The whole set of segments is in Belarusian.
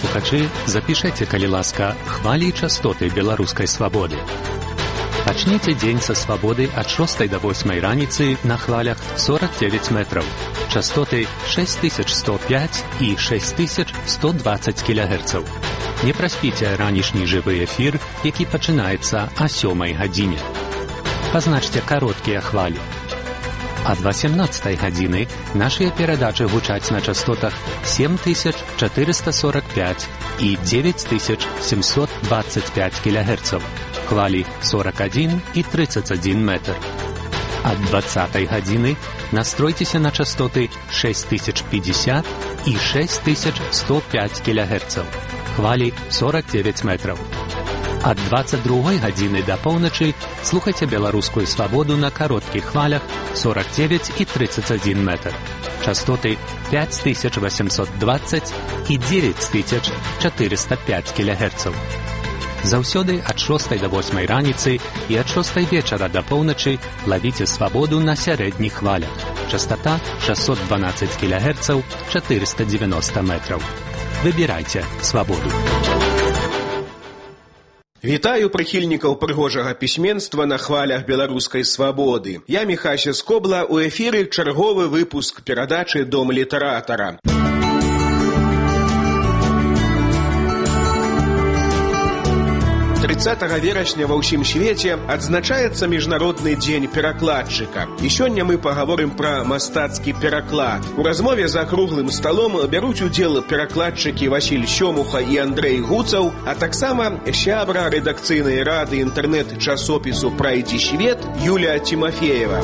слухачы, запішэце, калі ласка, хвалі і частоты беларускай свабоды. Пачнеце дзень са свабоды ад 6 до 8 раніцы на хвалях 49 метраў. Частоты 6105 і 6120 кГц. Не праспіце ранішні жывы эфір, які пачынаецца о 7 гадзіне. Пазначце кароткія хвалі. Ад 18 гадзіны нашыя перадачы гучаць на частотах 7445 і 9725 кГц. Хвалі 41 і 31 метр. Ад 20 гадзіны настройцеся на частоты 6050 і 6105 кГц. Хвалі 49 метраў. Ад 22 гадзіны да поўначы слухайце беларускую свабоду на кароткіх хвалях 49 і 31 метр. Частоты 5820 і 9405 кГц. Заўсёды ад 6 до 8 раніцы і ад 6 вечара да поўначы лавіце свабоду на сярэдніх хвалях. Частота 612 кГц, 490 метраў. Выбірайце свабоду. Вітаю прыхільнікаў прыгожага пісьменства на хвалях беларускай свабоды. Я Міхася Скобла, у эфіры чарговы выпуск перадачы «Дом літаратара». 30 верасня ва ўсім свеце адзначаецца Міжнародны дзень перакладчыка. І сёння мы пагаворым пра мастацкі пераклад. У размове за круглым сталом бяруць удзел перакладчыкі Васіль Сёмуха і Андрэй Гуцаў, а таксама сябра рэдакцыйнай рады інтэрнэт-часопісу «Прайдзі свет» Юлія Тимофеева.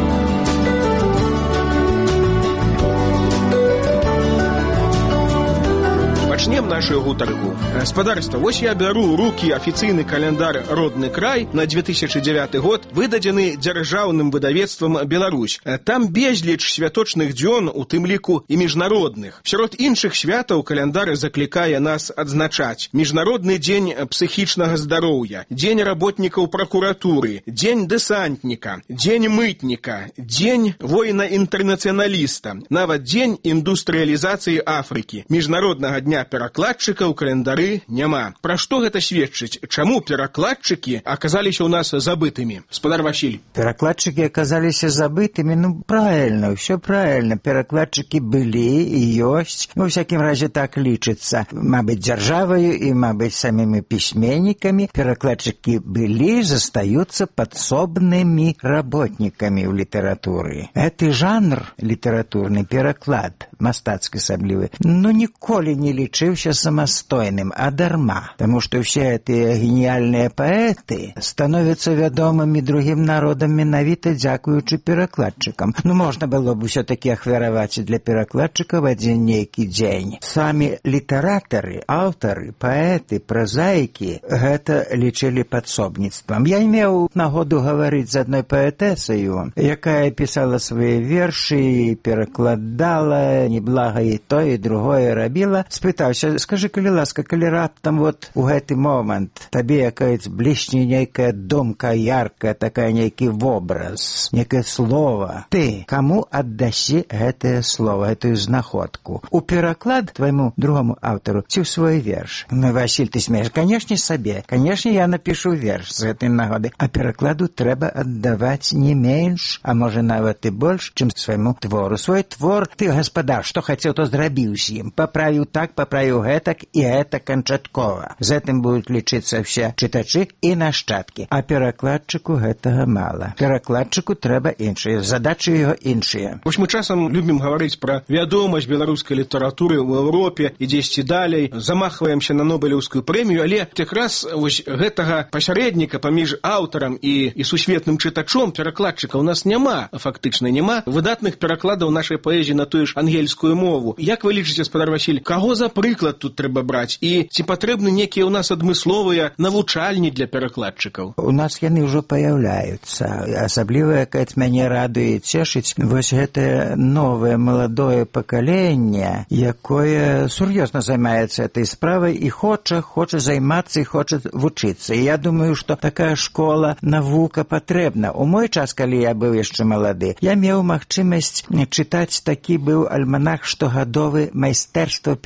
Пачнем нашу гутарку. Гаспадарства, вось я бяру ў рукі афіцыйны каляндар «Родны край» на 2009 год, выдадзены дзяржаўным выдавецтвам «Беларусь». Там безліч святочных дзён, у тым ліку і міжнародных. Сярод іншых святаў каляндар заклікае нас адзначаць: Міжнародны дзень псіхічнага здароўя, дзень работнікаў пракуратуры, дзень дэсантніка, дзень мытніка, дзень воіна-інтэрнацыяналіста, нават дзень індустрыялізацыі Афрыкі. Міжнароднага дня перакладчыка ў календары няма. Пра што гэта сведчыць? Чаму перакладчыкі аказаліся ў нас забытымі? Спадар Васіль. Перакладчыкі аказаліся забытымі? Ну, правильно, все правильно. Перакладчыкі былі і ёсць. Ну, у всякім разе так лічыцца. Мабыць, дзяржаваю і, мабыць, самімі пісьменнікамі. Перакладчыкі былі, застаюцца падсобнымі работнікамі ў літаратуры. Гэты жанр літаратурны, пераклад, мастацкі асаблівы, ну, ніколі не лічыўся самастойным, а дарма. Таму што ўсе гэтыя геніяльныя паэты становяцца вядомымі другім народам менавіта дзякуючы перакладчыкам. Ну, можна было б усё-такі ахвяраваць для перакладчыкаў адзін нейкі дзень. Самі літаратары, аўтары, паэты, празаікі гэта лічылі падсобніцтвам. Я меў нагоду гаварыць з адной паэтэсаю, якая пісала свае вершы, перакладала, неблага і тое, і другое рабіла. Спытаўся: скажы, калі ласка, калі раптам вот у гэты момант табе якая-ць блішне нейкая думка яркая, такая нейкі вобраз, некае слово, ты каму аддасі гэтае слово, гэтую знаходку? У пераклад твайму другому аўтару ці ў свой верш? Ну, Васіль, ты смееш? Канешне, сабе. Канешне, я напішу верш з гэтай нагоды. А перакладу трэба аддаваць не менш, а можа нават і больш, чым свайму твору. Свой твор ты, гаспадар, што хацеў, то зрабіў з ім. Паправіў так, паправіў гэтак, і гэта канчаткова. З гэтым будуць лічыцца ўсе чытачы і нашчадкі. А перакладчыку гэтага мала. Перакладчыку трэба іншае, задачы яго іншыя. Вось мы часам любім гаварыць пра вядомасць беларускай літаратуры ў Еўропе і дзесьці далей, замахваемся на Нобелеўскую прэмію, але якраз вось гэтага пасярэдніка паміж аўтарам і сусветным чытачом, перакладчыка, у нас няма, фактычна няма выдатных перакладаў нашай паэзіі на тую ж ангельскую мову. Як вы лічыце, спадар Васіль, каго за прыклад тут трэба браць? І ці патрэбны нейкія ў нас адмысловыя навучальні для перакладчыкаў? У нас яны ўжо паяўляюцца. Асабліва, якая мяне радуе і цешыць, вось гэтае новае маладое пакаленне, якое сур'ёзна займаецца этой справай і хоча займацца і хоча вучыцца. І я думаю, што такая школа, навука патрэбна. У мой час, калі я быў яшчэ малады, я меў магчымасць чытаць, такі быў альманах штогадовы майстэрства перакладу.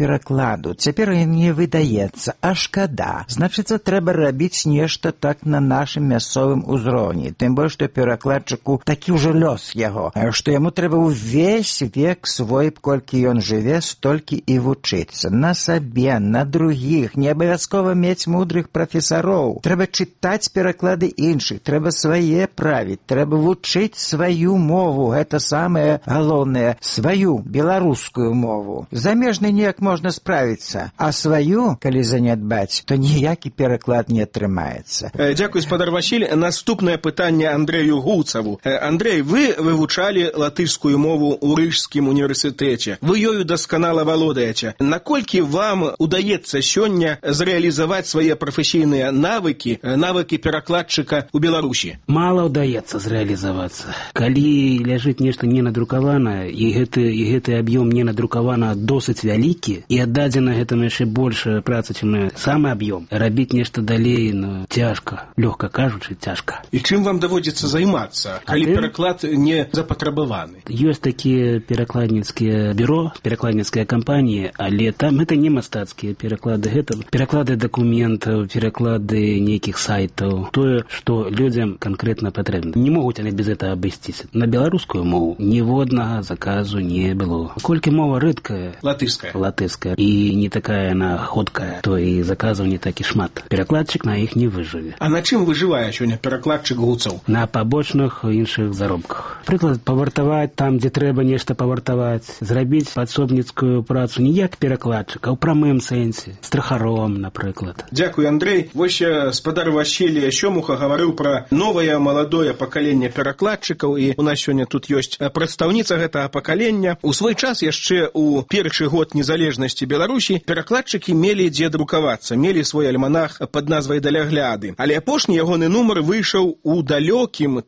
ладу. Цяпер не выдаецца, а шкада. Значыцца, трэба рабіць нешта так на нашым мясцовым узроўні. Тым больш, што перакладчыку такі ўжо лёс яго, што яму трэба ўвесь век свой, колькі ён жыве, столькі і вучыцца. На сабе, на другіх, не абавязкова мець мудрых прафесароў. Трэба чытаць пераклады іншых, трэба свае правіць, трэба вучыць сваю мову. Гэта самае галоўнае, сваю беларускую мову. Замежнай неяк можна справіцца, а сваю, калі занядбаць, то ніякі пераклад не атрымаецца. Дзякуй, спадар Васіль. Наступнае пытанне Андрэю Гуцаву. Андрэй, вы вывучалі латышскую мову ў Рыжскім універсітэце. Вы ёю дасканала валодаеце. Наколькі вам удаецца сёння зрэалізаваць свае прафесійныя навыкі перакладчыка ў Беларусі? Мала удаецца зрэалізавацца. Калі ляжыць нешта не надрукаванае, і гэты аб'ём не надрукавана досыць вялікі, і аддадзена гэтаму яшчэ больш праца, чым самы аб'ём. Рабіць нешта далей, цяжка. Лёгка кажучы, цяжка. І чым вам даводзіцца займацца, калі пераклад не запатрабаваны? Ёсць такія перакладніцкія бюро, перакладніцкія кампаніі, але там гэта не мастацкія пераклады, гэта пераклады дакументаў, пераклады нейкіх сайтаў, тое, што людзям канкрэтна патрэбна. Не могуць яны без этого абысціся. На беларускую мову ніводнага заказу не было. Колькі мова рэдкая, латышская, і не такая яна ходкая, то і заказаў не такі шмат. Перакладчык на іх не выжыве. А на чым выжывае сёння перакладчык Гуцаў? На пабочных іншых заробках. Прыклад, павартаваць там, дзе трэба нешта павартаваць, зрабіць падсобніцкую працу не як перакладчык, а ў прамым сэнсе, страхаром, напрыклад. Дзякуй, Андрэй. Вось спадар Васіль Сёмуха гаварыў пра новае маладое пакаленне перакладчыкаў, і у нас сёння тут ёсць прадстаўніца гэтага пакалення. У свой час яшчэ ў першы год незалежнасці Беларусі перакладчыкі мелі дзе друкавацца, мелі свой альманах пад назвай «Далягляды». Але апошні ягоны нумар выйшаў у далёкім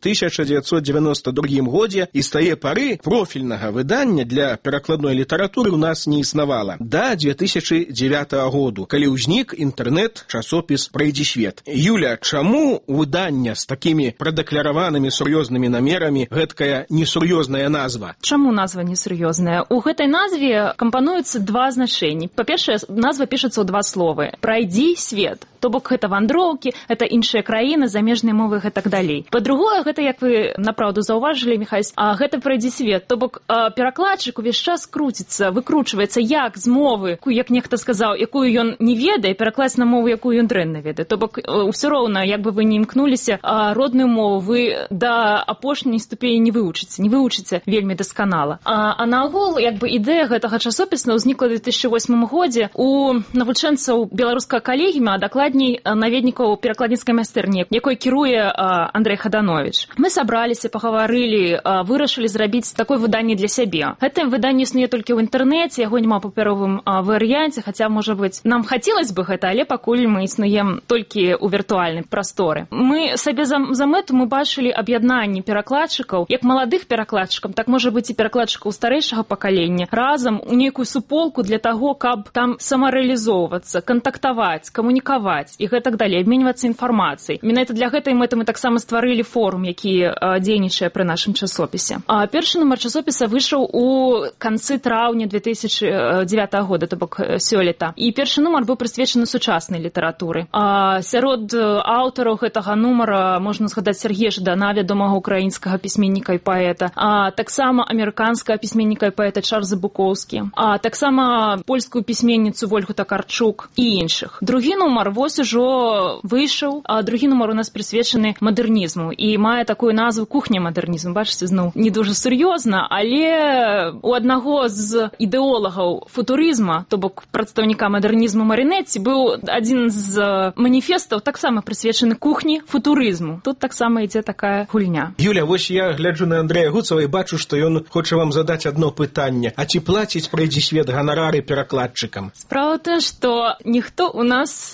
1992 годзе, і з тае пары профільнага выдання для перакладной літаратуры ў нас не існавала. Да 2009 году, калі ўзнік інтэрнэт-часопіс «Прайдзі свет». Юля, чаму выдання з такімі прадакляраванымі сур'ёзнымі намерамі гэткая несур'ёзная назва? Чаму назва несур'ёзная? У гэтай назве кампануюцца два значэнні. Па-першае, назва пішацца ў два словы. «Прайдзі свет». То бок гэта вандроўкі, гэта іншыя краіны, замежныя мовы і так далей. Па-другое, гэта, як вы направду заўважылі, Міхась, гэта «Прайдзі свет». То бок перакладчык увесь час круціцца, выкручваецца, як з мовы, як нехта сказаў, якую ён не ведае, перакласць на мову, якую ён дрэнна ведае. То бок ўсё роўна, як бы вы не імкнуліся, родную мову вы да апошняй ступені не вывучыце вельмі дасканала. А наогул, як бы ідэя гэтага часопіса ўзнікла ў 2008 годзе у навучэнцаў беларускага калегіума, а дакладней наведнікаў перакладніцкай майстэрні, якой кіруе Андрэй Хаданович. Мы сабраліся, пагаварылі, вырашылі зрабіць такое выданне для сябе. Гэта выданне існуе толькі ў інтэрнэце, яго няма ў папяровым варыянце, хаця, можа быць, нам хацелось бы гэта, але пакуль мы існуем толькі ў віртуальнай прасторы. Мы сабе за мэту мы бачылі аб'яднанне перакладчыкаў, як маладых перакладчыкаў, так можа быць і перакладчыкаў старэйшага пакалення, разам у нейкую суполку для таго, каб там самарэалізоўвацца, кантактаваць, камунікаваць і гэтак далей, абменьвацца інфармацыяй. Менавіта для гэтай мэты мы таксама стварылі форум, які дзейнічае пры нашым часопісе. Першы нумар часопіса выйшаў у канцы траўня 2009 года, то бок сёлета. І першы нумар быў прысвечаны сучаснай літаратуры. Сярод аўтараў гэтага нумара можна згадаць Сергея Ждана, вядомага украінскага пісьменніка і паэта, таксама амерыканскага пісьменніка і паэта Чарльза Букоўскі, таксама польскую пісьменніцу Вольгу Такарчук і іншых. Другі нумар вось ужо выйшаў, другі нумар у нас прысвечаны мадэрнізму і мае такую назву «Кухня мадэрнізму». Бачыце, зноў не дужа сур'ёзна, але у аднаго з ідэолагаў футурызма, то бок прадстаўніка мадэрнізму Марінетці, быў адзін з маніфестаў таксама прысвечаны кухні футурызму. Тут таксама ідзе такая гульня. Юля, вось я гляджу на Андрэя Гуцава і бачу, што ён хоча вам задаць адно пытанне. А ці плаціць «Прайдзі свет» ганарары перакладчыкам? Справа ў тым, што ніхто у нас ганарару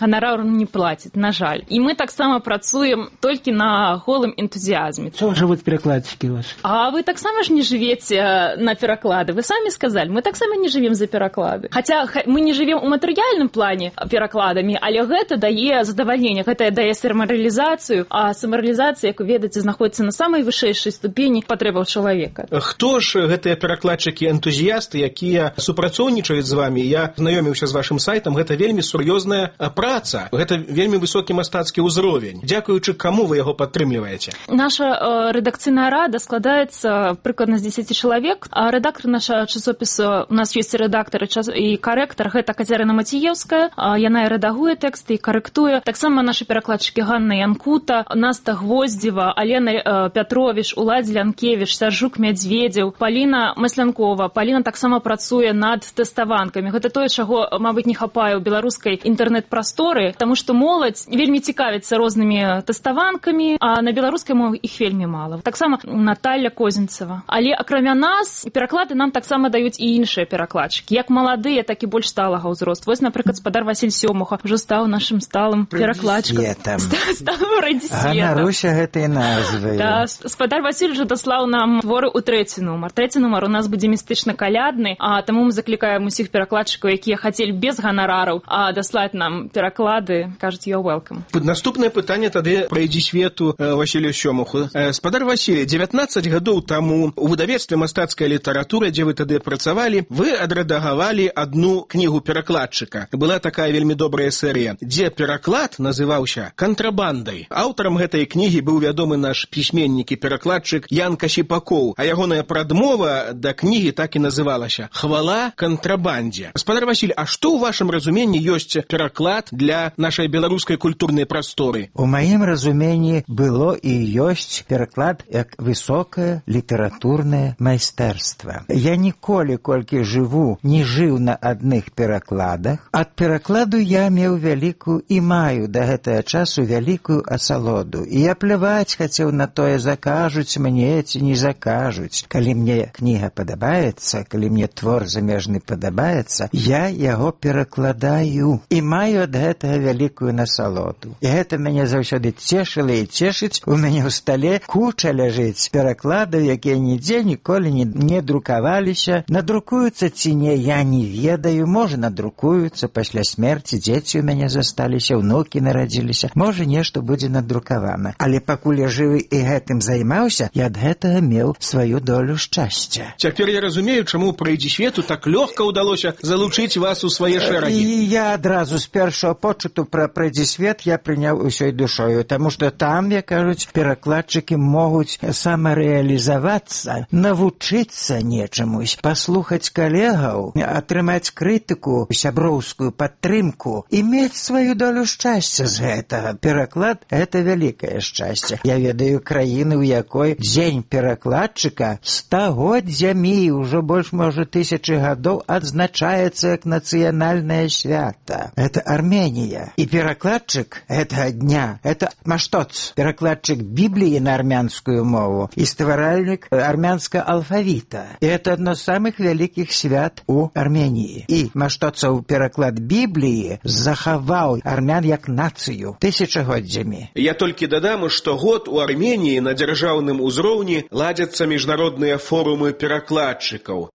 нам не плацяць, на жаль. І мы таксама працуем толькі на голым энтузіазме. Чего живут перекладчики ваши? А вы таксама ж не жывеце на пераклады. Вы самі сказалі, мы таксама не жывем за пераклады. Хаця мы не жывем у матэрыяльным плане перакладамі, але гэта дае задавальненне, гэта дае самарэалізацыю, а самарэалізацыя, як вы ведаеце, знаходзіцца на самай вышэйшай ступені патрэбаў чалавека. Хто ж гэтыя перакладчыкі-энтузіясты, якія супрацоўнічаюць з вамі? Я знаёміўся з вашым сайтам, гэта вельмі сур'ёзная праца, гэта вельмі высокі мастацкі ўзровень. Дзякуючы каму вы яго падтрымліваеце? Наша рэдакцыйная рада складаецца прыкладна з 10 чалавек, а рэдактар нашага часопіса, у нас ёсць рэдактар і карэктар, гэта Кацярына Маціеўская, яна і рэдагуе тэксты, і карэктуе. Таксама нашы перакладчыкі Ганна Янкута, Наста Гвоздзева, Алена Пятровіч, Уладзь Лянкевіч, Сяржук Мядзведзеў, Паліна Маслянкова. Паліна таксама працуе над тэставанкамі. Гэта тое, чаго, мабыць, не хапае ў беларускай інтэрнэт-прасторы, таму што моладзь вельмі цікавіцца рознымі тэставанкамі, а на беларускай мове іх вельмі мала. Таксама Наталья Козінцева. Але акрамя нас, пераклады нам таксама даюць і іншыя перакладчыкі, як маладыя, так і больш сталага ўзросту. Вось, напрыклад, спадар Васіль Сёмуха ўжо стаў нашым сталым перакладчыкам. Стаў раді света. Ганаруся гэтай назвай. Да, спадар Васіль уже даслаў нам творы ў 3 нумар. 3 нумар у нас будзе містычна-калядны, а таму мы заклікаем усіх перакладчыкаў, якія хацелі без ганарараў, даслаць нам пераклады, кажуць, you're welcome. Наступнае пытанне тады пра «Ідзі свету» Васілю Сёмуху. Спадар Васіль, 19 гадоў таму у выдавецтве «Мастацкая літаратура», дзе вы тады працавалі, вы адрэдагавалі адну кнігу перакладчыка. Была такая вельмі добрая серыя, дзе пераклад называўся «Кантрабандай». Аўтарам гэтай кнігі быў вядомы наш пісьменнік і перакладчык Ян Касіпакоў, а ягоная прадмова да кнігі так і называлася «Хвала кантрабандзе». Спадар Васіль, а што ў вашым разуменні ёсць пераклад для нашай беларускай культурнай прасторы? У маім разуменні было і ёсць пераклад як высокае літаратурнае майстэрства. Я ніколі, колькі жыву, не жыў на адных перакладах. Ад перакладу я меў вялікую і маю да гэтага часу вялікую асалоду. І я пляваць хацеў на тое, закажуць мне ці не закажуць. Калі мне кніга падабаецца, калі мне твор замежны падабаецца, я яго перакладаю і маю ад гэтага вялікую насалоду. І гэта мяне заўсёды цешыла і цешыць. У мяне ў стале куча ляжыць перакладаў, якія нідзе ніколі не друкаваліся. Надрукуюцца ці не, я не ведаю. Можа, надрукуюцца пасля смерці, дзеці ў мяне засталіся, унукі нарадзіліся. Можа, нешта будзе надрукавана. Але пакуль я жывы і гэтым займаўся, я ад гэтага меў сваю долю шчасця. Цяпер я разумею, чаму пра «Ідзі свету» так лёгка ўдалося залучыць вас у свае шэрагі. І я адразу з першага почуту пра «Ідзі свет» я прыняў усёй душою, таму што там, як кажуць, перакладчыкі могуць самарэалізавацца, навучыцца нечамусь, паслухаць калегаў, атрымаць крытыку, сяброўскую падтрымку і мець сваю долю шчасця з гэтага. Пераклад – гэта вялікае шчасце. Я ведаю краіны, у якой дзень перакладчыка стагоддзямі, ўжо больш, можа, 1000 гадоў адзначаецца як нацыянальнае свята. Это Арменія. І перакладчык гэтага дня – это маштоц, перакладчык Бібліі на армянскую мову і стваральнік армянскага алфавіта. І это адно з самых вялікіх свят у Арменіі. І маштоцаў пераклад Бібліі захаваў армян як нацыю тысячагоддзямі. Я толькі дадам, што год у Арменіі на дзяржаўным узроўні ладзяцца міжнародныя форумы перакладчыкаў.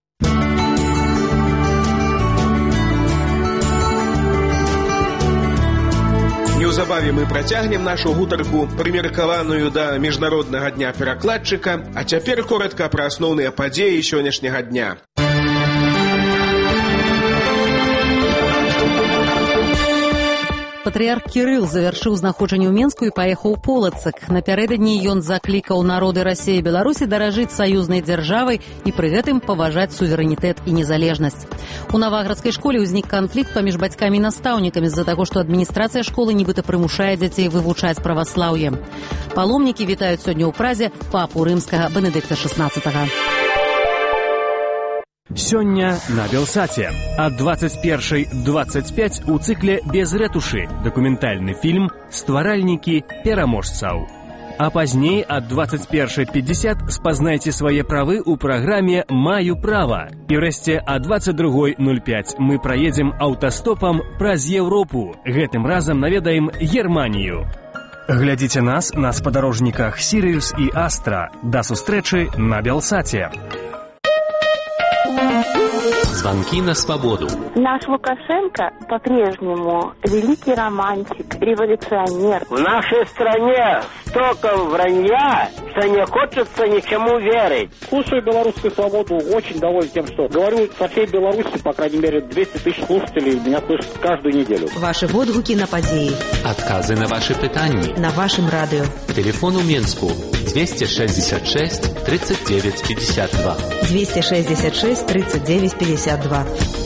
Неўзабаве мы працягнем нашу гутарку, прымеркаваную да міжнароднага дня перакладчыка, а цяпер коратка пра асноўныя падзеі сённяшняга дня. Патрыарх Кірыл завяршыў знаходжанне ў Менску і паехаў у Полацак. Напярэдадні ён заклікаў народы Расіі і Беларусі даражыць саюзнай дзяржавай і пры гэтым паважаць суверэнітэт і незалежнасць. У Наваградскай школе ўзнік канфлікт паміж бацькамі і настаўнікамі з-за таго, што адміністрацыя школы нібыта прымушае дзяцей вывучаць праваслаўе. Паломнікі вітаюць сёння ў Празе папу рымскага Бенедыкта XVI. Сёння на Белсаце. Ад 21:25 у цыкле «Без рэтушы» дакументальны фільм «Стваральнікі пераможцаў». А пазней ад 21:50 спазнайце свае правы ў праграме «Маю права». І ўрэшце ад 22:05 мы праедзем аўтастопам праз Еўропу. Гэтым разам наведаем Германію. Глядзіце нас на спадарожніках Сіриус і Астра. Да сустрэчы на Белсаце. Звонки на свободу. Наш Лукашенко по-прежнему великий романтик, революционер. В нашей стране столько вранья, что не хочется ничему верить. Слушаю «Белорусскую свободу», очень доволен тем, что говорю со всей Беларуси, по крайней мере, 200 тысяч слушателей меня слышат каждую неделю. Ваши водгуки на подеи. Отказы на ваши пытания. На вашем радио. Телефон у Минску 266 39 52. 266 39 52.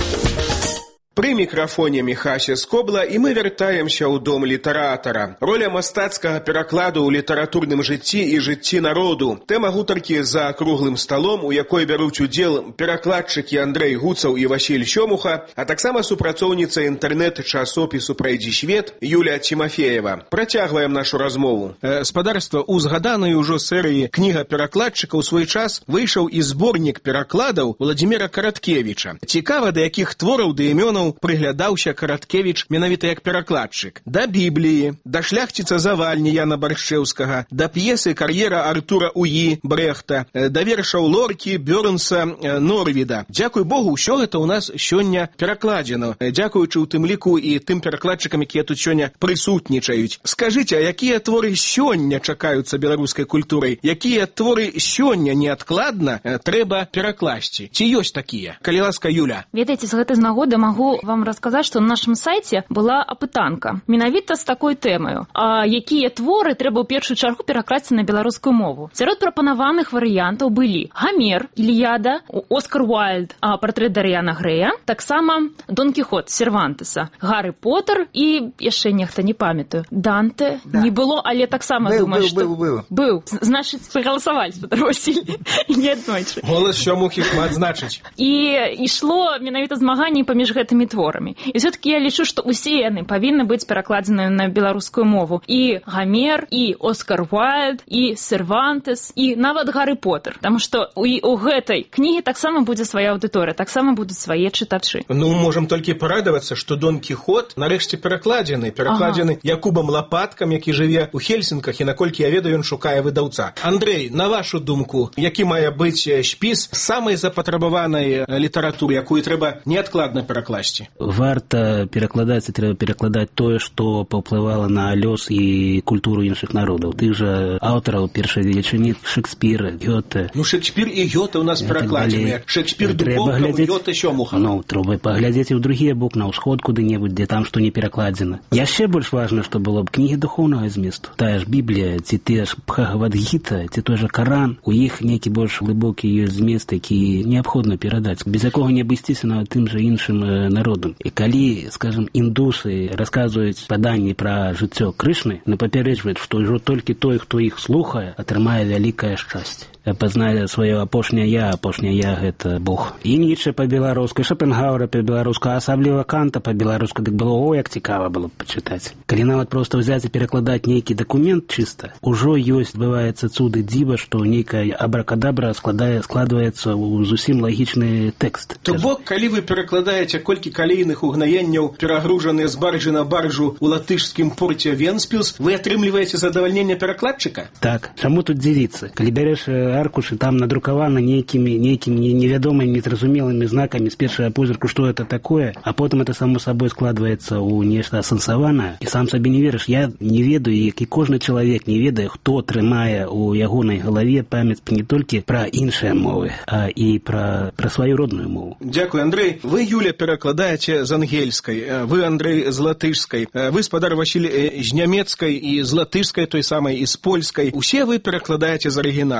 Пры мікрафоне Міхася Скобла, і мы вяртаемся ў дом літаратара. Роля мастацкага перакладу ў літаратурным жыцці і жыцці народу. Тэма гутаркі за круглым сталом, у якой бяруць удзел перакладчыкі Андрэй Гуцаў і Васіль Сёмуха, а таксама супрацоўніца інтэрнэт-часопісу «Прайдзі свет» Юля Тимофеева. Працягваем нашу размову. Спадарства, у згаданай ужо серыі кніга перакладчыка ў свой час выйшаў і зборнік перакладаў Владзіміра Караткевіча. Цікава, да якіх твораў ды імёнаў прыглядаўся Караткевіч менавіта як перакладчык. Да Бібліі, да шляхціца Завальні Яна Баршчэўскага, да п'есы «Кар'ера» Артура Уі Брэхта, да вершаў Лоркі, Бёрнса, Норвіда. Дзякуй Богу, ўсё гэта ў нас сёння перакладзена. Дзякуючы ў тым ліку і тым перакладчыкам, якія тут сёння прысутнічаюць. Скажыце, а якія творы сёння чакаюцца беларускай культурай? Якія творы сёння неадкладна трэба перакласці? Ці ёсць такія? Калі ласка, Юля. Ведаеце, з гэтай нагоды магу вам расказаць, што на нашым сайце была апытанка менавіта з такой тэмаю. А якія творы трэба ў першую чаргу перакласці на беларускую мову? Сярод прапанаваных варыянтаў былі Гамер, Іліяда, Оскар Уайльд, партрэт Дарыяна Грэя, таксама Дон Кіхот Сервантеса, Гарры Поттер і яшчэ нехта, не памятаю, Данте. Да. Не было, але таксама думаю, што... Быў. Значыць, прагаласавалі, Петр Васіль, не аднойчы. Голас Сёмухі шмат значыць. І ішло менавіта змаганне паміж гэтымі творамі. І все-таки я лічу, што ўсе яны павінны быць перакладзеныя на беларускую мову. І Гамер, і Оскар Уайльд, і Сервантес, і нават Гарры Поттер. Таму што у гэтай кнігі таксама будзе свая аўдыторыя, таксама будуць свае чытачы. Ну, можам толькі парадавацца, што Дон Кіхот нарэшце перакладзены Якубам Лапаткам, які жыве ў Хельсінках, і наколькі я ведаю, ён шукае выдаўца. Андрэй, на вашу думку, які мае быць спіс самай запатрабаванай літаратуры, якую трэба неадкладна перакласці? Варта перакладаць, і трэба перакладаць тое, што паўплывала на лёс і культуру іншых народаў. Тых жа аўтараў першай велічыні Шекспіра, Гёте. Ну, Шекспір і Гёте ў нас перакладзеныя. Шекспір Дубоўка, Гёте Сёмуха. Ну, трэба паглядзець і ў другі бок, на ўсход куды-небудзь, дзе там што не перакладзена. Яшчэ больш важна, што было б кнігі духоўнага зместу. Тая ж Біблія, ці тыя ж Бхагавад-гіта, ці той жа Каран, у іх нейкі больш глыбокі ёсць змест, які неабходна перадаць, без якога не абысціся нават тым жа іншым народам. І калі, скажем, індусы расказваюць паданні пра жыццё Крышны, напапярэджваюць, што ўжо толькі той, хто іх слухае, атрымае вялікае шчасце. Пазнае сваё апошняе я гэта Бог. І Ніцшэ па-беларуску, Шопенгауэра па-беларуску, асабліва Канта па-беларуску, дык было, як цікава было б пачытаць. Калі нават проста ўзяць і перакладаць нейкі дакумент чыста, ужо ёсць, бываецца, цуды дзіва, што нейкая абракадабра складваецца ў зусім лагічны тэкст. То бок, калі вы перакладаеце колькі калейных угнаенняў, перагружаныя з баржы на баржу ў латышскім порце Венспілс, вы атрымліваеце задавальненне перакладчыка? Так. Чаму тут дзівіцца? Калі бярэш аркушы, там надрукавана нейкімі невядомымі, незразумелымі знакамі з першага позірку, што это такое, а потым это само сабой складваецца ў нешта асэнсаванае, і сам сабе не верыш. Я не ведаю, як і кожны чалавек не ведае, хто трымае ў ягонай галаве памяць не толькі пра іншыя мовы, а і пра сваю родную мову. Дзякуй, Андрэй. Вы, Юля, перакладаеце з ангельскай, вы, Андрэй, з латышскай, вы, спадар Васіль, з нямецкай і з латышскай той самай, і з польскай. Усе вы перакладаеце з арыгіналу. Але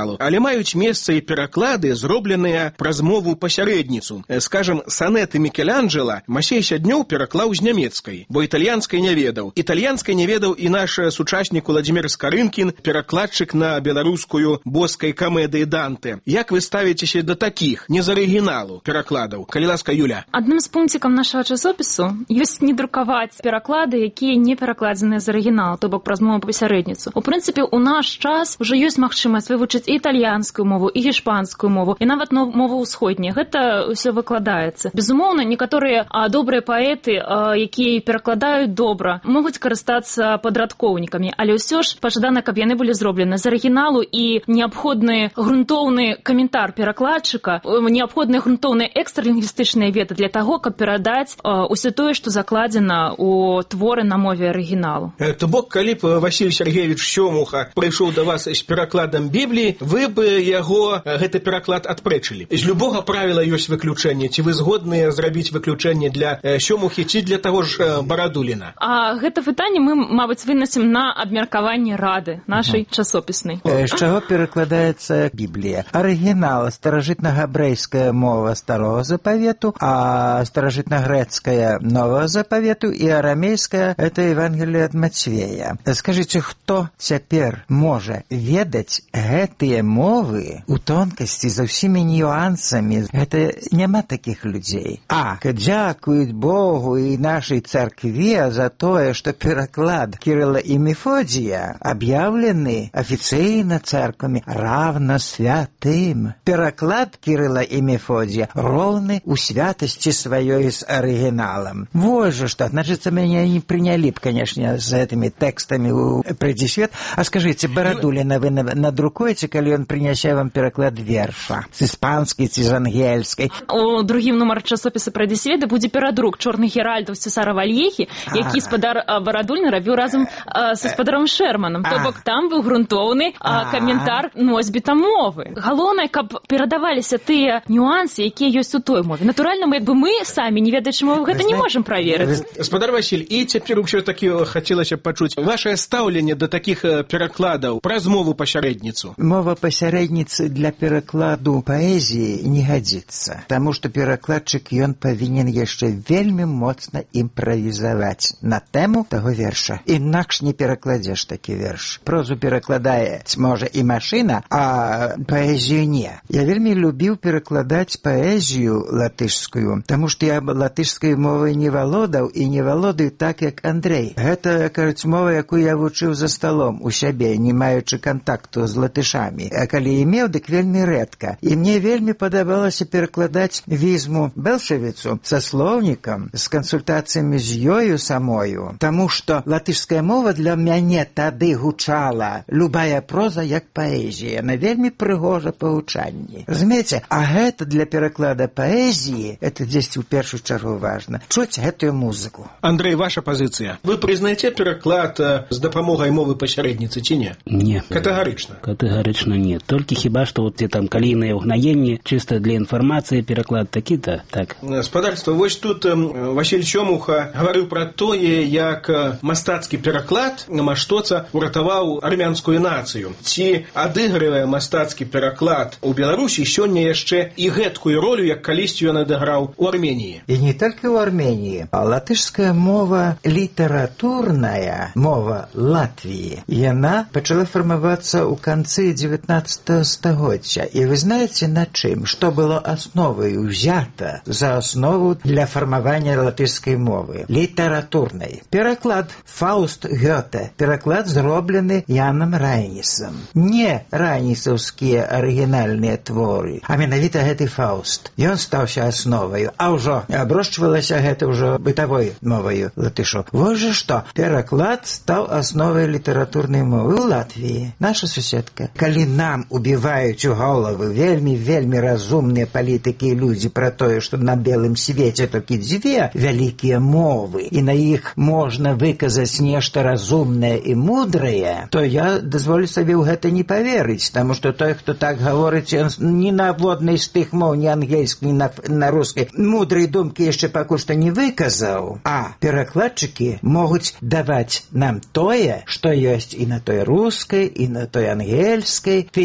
маюць месца і пераклады, зробленыя праз мову пасярэдніцу. Скажам, санеты Мікеланджела Масей Сяднёў пераклаў з нямецкай, бо італьянскай не ведаў. Італьянскай не ведаў і наш сучаснік Уладзімір Скарынкін, перакладчык на беларускую боскай камедыі Данте. Як вы ставіцеся да такіх, не з арыгіналу, перакладаў? Калі ласка, Юля. Адным з пунктикам нашага часопісу ёсць не друкаваць пераклады, якія не перакладзеныя з арыгіналу, то бок праз мову пасярэдніцу. У прынцыпе, у наш час уже ёсць магчымасць вывучыць і італьянскую мову, і гішпанскую мову, і нават мову ўсходняя. Гэта ўсё выкладаецца. Безумоўна, некаторыя добрыя паэты, якія перакладаюць добра, могуць карыстацца падрадкоўнікамі, але ўсё ж пажадана, каб яны былі зроблены з арыгіналу, і неабходны грунтоўны каментар перакладчыка, неабходныя грунтоўныя экстралінгвістычныя веды для таго, каб перадаць усё тое, што закладзена ў творы на мове арыгіналу. То бок, калі б Васіль Сергеевич Сёмуха прыйшоў да вас з перакладам Бібліі, вы б яго гэты пераклад адпрэчылі. З любога правіла ёсць выключэнне. Ці вы згодныя зрабіць выключэнне для Сёмухі, ці для таго ж Барадуліна? Гэта пытанне мы, мабыць, вынесем на абмеркаванне рады нашай часопіснай. З чаго перакладаецца Біблія? Арыгінал старажытна-габрэйская мова Старого Запавету, а старажытна-грэцкая Нового Запавету і арамейская — это Евангелие ад Мацвея. Скажыце, хто цяпер можа ведаць гэтыя мовы у тонкасці за ўсімі нюансамі? Гэта няма такіх людзей. Дзякуюць Богу і нашай царкве за тое, што пераклад Кірыла і Мефодія аб'яўлены афіцыйна царквамі равна святым. Пераклад Кірыла і Мефодія роўны ў святасці сваёй з арыгіналам. Вось жа што, значыцца, мяне не прынялі б, канешне, з гэтымі тэкстамі ў «Прыйдзі свет». А скажыце, Барадуліна вы надрукуеце, калі ён прынясе вам пераклад верша з іспанскай ці з ангельскай? У другім нумар часопіса «Прыйдзі свет» будзе перадрук «Чорных геральдаў» Цесара Вальехі, які спадар Барадулін рабіў разам са спадаром Шерманам. То бок там быў грунтоўны каментар носьбіта мовы. Галоўнае, каб перадаваліся тыя нюансы, якія ёсць у той мове. Натуральна, мы самі, не ведаючы мовы, гэта не можам праверыць. Спадар Васіль, і цяпер ўсё-такі хацелася пачуць вашае стаўленне да такіх перакладаў праз мову пасярэдніцу. Мова пасярэдніцы для перакладу паэзіі не гадзіцца, таму што перакладчык ён павінен яшчэ вельмі моцна імправізаваць на тэму таго верша. Інакш не перакладзеш такі верш. Прозу перакладае, можа, і машына, а паэзію не. Я вельмі любіў перакладаць паэзію латышскую, таму што я латышскай мовай не валодаў і не валодаю так, як Андрэй. Гэта, кажуць, мова, якую я вучыў за сталом у сябе, не маючы кантакту з латышамі. А калі імеў, дык вельмі рэдка. І мне вельмі падабалася перакладаць Візму Белшавіцу са слоўнікам, з кансультацыямі з ёю самою, таму што латышская мова для мяне тады гучала, любая проза як паэзія, яна вельмі прыгожа па гучанні. Разумееце? А гэта для пераклада паэзіі, это дзесьці ў першую чаргу важна, чуць гэтую музыку. Андрэй, ваша пазіцыя. Вы прызнаеце пераклад з дапамогай мовы пасярэдніцы ці не? Не. Катэгарычна? Катэгарычна не. Толькі хіба што вот там калійнае ўгнаенне, чыста для інфармацыі пераклад такі-то, так. Спадарства, вось тут Васіль Сёмуха гаварыў пра тое, як мастацкі пераклад Маштоца уратаваў армянскую нацыю. Ці адыгрывае мастацкі пераклад у Беларусі сёння яшчэ і гэткую ролю, як калісьці ён адыграў у Арменіі? І не толькі ў Арменіі. Латышская мова літаратурная, мова Латвіі, яна пачала фармавацца ў канцы 19 стагоддзя. І вы знаеце на чым? Што было асновай узята за аснову для фармавання латышскай мовы? Літаратурнай. Пераклад Фауст Гёте. Пераклад зроблены Янам Райнісам. Не райнісаўскія арыгінальныя творы, а менавіта гэты Фауст. Ён стаўся асноваю, а ўжо аброшчвалася гэта ўжо бытавой моваю латышу. Вось жа што, пераклад стаў асновай літаратурнай мовы ў Латвіі. Наша суседка. Калі нам убіваюць у головы вельмі разумныя палітыкі і людзі пра тое, што на белым свеце толькі дзве вялікія мовы, і на іх можна выказаць нешта разумнае і мудрае, то я дазволю сабе ў гэта не паверыць, таму што той, хто так гаворыць, ён ні на воднай з тых моў, ні ангельскай, ні на рускай, мудрай думкі яшчэ пакуль што не выказаў. А перакладчыкі могуць даваць нам тое, што ёсць і на той рускай, і на той ангельскай, тыя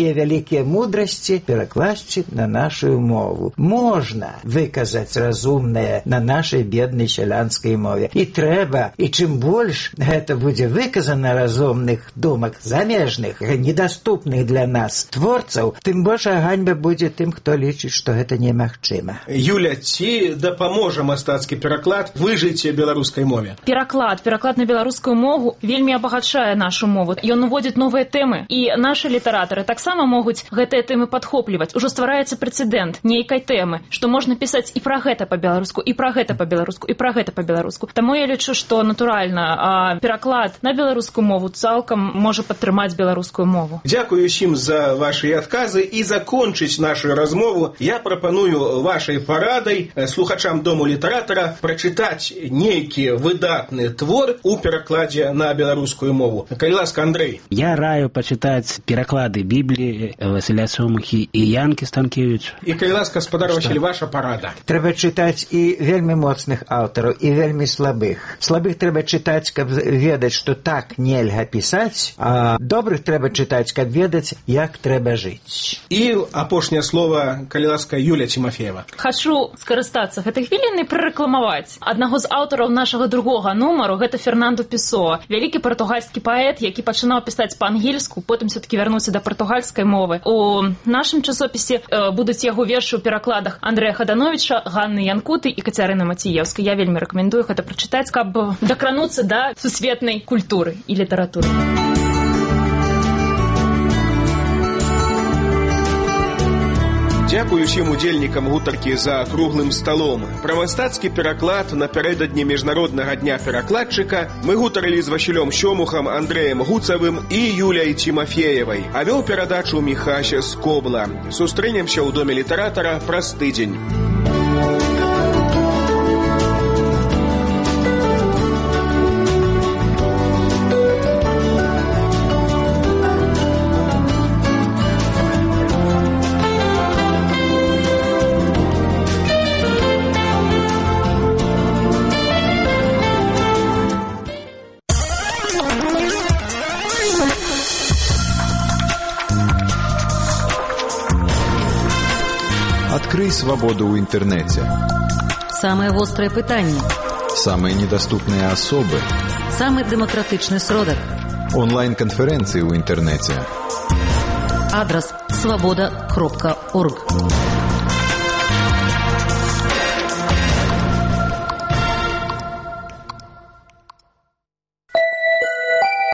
тыя вялікія мудрасці перакладчык на нашу мову. Можна выказаць разумнае на нашай беднай сялянскай мове. І трэба, і чым больш гэта будзе выказана разумных думак замежных, недаступных для нас творцаў, тым большая ганьба будзе тым, хто лічыць, што гэта немагчыма. Юля, ці дапаможа мастацкі пераклад выжыць беларускай мове? Пераклад на беларускую мову вельмі абагачае нашу мову. Ён уводзіць новыя тэмы, і нашы літаратары таксама могуць гэтыя тэмы падхопліваць. Ужо ствараецца прэцэдэнт нейкай тэмы, што можна пісаць і пра гэта па-беларуску, і пра гэта па-беларуску, і пра гэта па-беларуску. Таму я лічу, што натуральна пераклад на беларускую мову цалкам можа падтрымаць беларускую мову. Дзякую ўсім за вашы адказы, і закончыць нашу размову я прапаную вашай парадай слухачам Дому літаратара прачытаць нейкі выдатны твор у перакладзе на беларускую мову. Калі ласка, Андрэй. Я раю пачытаць пераклады Бібліі Васіля Сомахі і Янкі Станкевіча. І калі ласка, спадар Васіль, ваша парада. Трэба чытаць і вельмі моцных аўтараў, і вельмі слабых. Слабых трэба чытаць, каб ведаць, што так нельга пісаць, а добрых трэба чытаць, каб ведаць, як трэба жыць. І апошняе слова, калі ласка, Юля Тимофеева. Хачу скарыстацца гэтай хвілінай прарэкламаваць аднаго з аўтараў нашага другога нумару, гэта Фернандо Песоа, вялікі партугальскі паэт, які пачынаў пісаць па-ангельску, потым все-таки вярнуўся да партугальскай мовы. У нашым часопісе будуць яго вершы ў перакладах Андрэя Хадановича, Ганны Янкуты і Кацярыны Маціеўскай. Я вельмі рэкамендую гэта прачытаць, каб дакрануцца да сусветнай культуры і літаратуры. Дзякую усім удзельнікам гутаркі за круглым сталом. Пра мастацкі пераклад напярэдадні міжнароднага дня перакладчыка мы гутарылі з Васілём Сёмухам, Андрэем Гуцавым і Юляй Тимофеевай. А вёў перадачу Міхася Скобла. Сустрэнемся ў Доме літаратара праз тыдзень. Открой свободу в интернете. Самые острые пытания. Самые недоступные особы. Самый демократичный сродок. Онлайн-конференции в интернете. Адрес: svoboda.org.